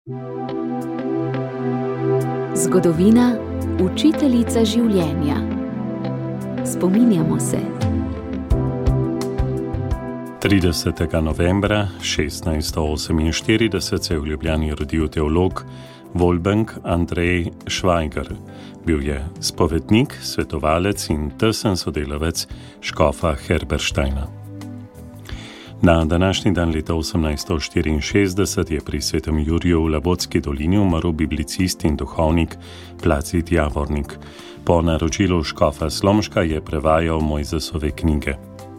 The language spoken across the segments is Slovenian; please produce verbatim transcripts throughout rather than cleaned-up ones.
Zgodovina, učiteljica življenja. Spominjamo se. tridesetega novembra šestnajststo oseminštirideset se je v Ljubljani rodil teolog Wolfgang Andrej Schweiger. Bil je spovednik, svetovalec in tesen sodelavec škofa Herbersteina. Na današnji dan leta osemnajststo štiriinšestdeset je pri Svetem Juriju v Labotski dolini umrl biblicist in duhovnik Placid Javornik. Po naročilu škofa Slomška je prevajal Mojzesove knjige.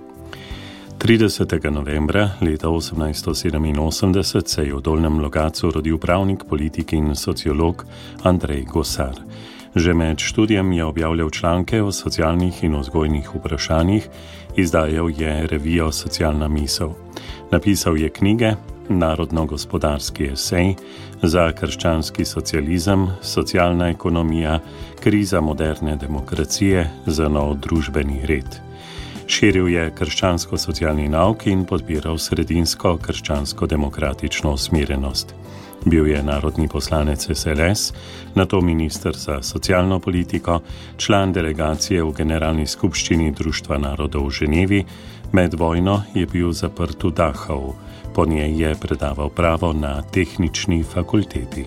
tridesetega novembra leta osemnajststo sedeminosemdeset se je v Dolnjem Logatcu rodil pravnik, politik in sociolog Andrej Gosar. Že med študijem je objavljal članke o socialnih in vzgojnih vprašanjih, izdajal je revijo Socialna misel. Napisal je knjige Narodno-gospodarski esej, Za krščanski socializem, Socialna ekonomija, Kriza moderne demokracije, Za nov družbeni red. Širil je krščansko-socialni nauk in podpiral sredinsko krščansko-demokratično usmerjenost. Bil je narodni poslanec es el es, nato minister za socialno politiko, član delegacije v Generalni skupščini Društva narodov v Ženevi, med vojno je bil zaprt v Dachau, po njej je predaval pravo na Tehnični fakulteti.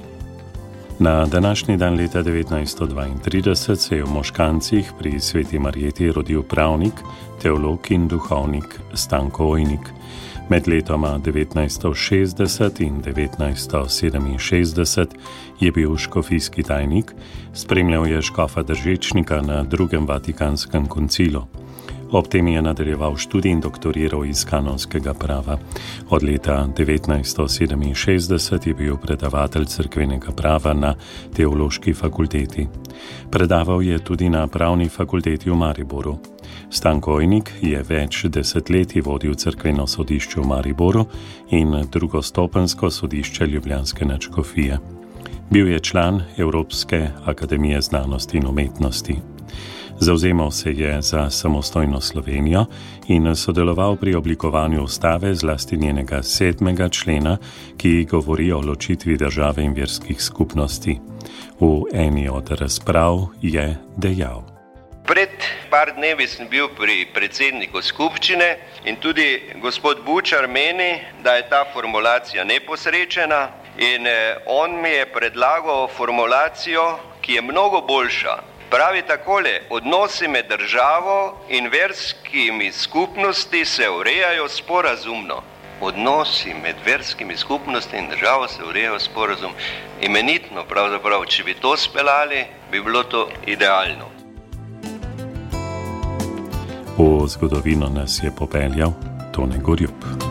Na današnji dan leta devetnajststo dvaintrideset se je v Moškancih pri Sveti Marjeti rodil pravnik, teolog in duhovnik Stanko Ojnik. Med letoma devetnajststo šestdeset in devetnajststo sedeminšestdeset je bil škofijski tajnik, spremljal je škofa Držečnika na drugem Vatikanskem koncilu. Ob tem je nadaljeval študij in doktoriral iz kanonskega prava. Od leta devetnajststo sedeminšestdeset je bil predavatelj cerkvenega prava na Teološki fakulteti. Predaval je tudi na Pravni fakulteti v Mariboru. Stanko Ojnik je več desetletij vodil cerkveno sodišče v Mariboru in drugostopenjsko sodišče ljubljanske nadškofije. Bil je član Evropske akademije znanosti in umetnosti. Zavzemal se je za samostojno Slovenijo in sodeloval pri oblikovanju ustave, zlasti njenega sedmega člena, ki govori o ločitvi države in verskih skupnosti. V eni od razprav je dejal: Pred par dnevi sem bil pri predsedniku skupščine in tudi gospod Bučar meni, da je ta formulacija neposrečena in on mi je predlagal formulacijo, ki je mnogo boljša. Pravi takole: odnosi med državo in verskimi skupnosti se urejajo sporazumno. Odnosi med verskimi skupnosti in državo se urejajo sporazum. Imenitno pravzaprav, če bi to speljali, bi bilo to idealno. V zgodovino nas je popeljal Tone Gorjup.